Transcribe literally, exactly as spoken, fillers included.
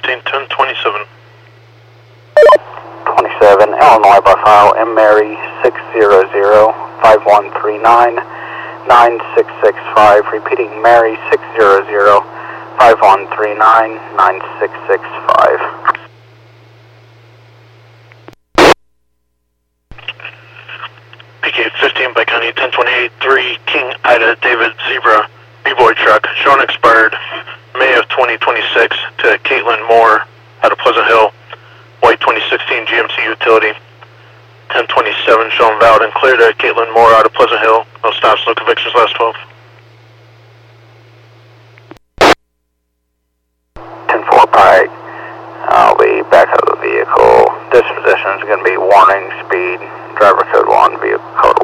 fifteen ten twenty-seven. twenty-seven, Illinois by file, M. Mary six zero zero five one three nine nine six six five, repeating Mary six zero zero five one three nine nine six six five. P K fifteen by County ten twenty-eight three, King Ida David Zebra, B-Boy truck, shown expired May of twenty twenty-six to Caitlin Moore out of Pleasant Hill, white twenty sixteen G M C utility. ten twenty-seven shown valid and clear to Caitlin Moore out of Pleasant Hill. No stops, no convictions, last twelve. ten four Pike, I'll be back out of the vehicle. Disposition is going to be warning, speed, driver code one, vehicle code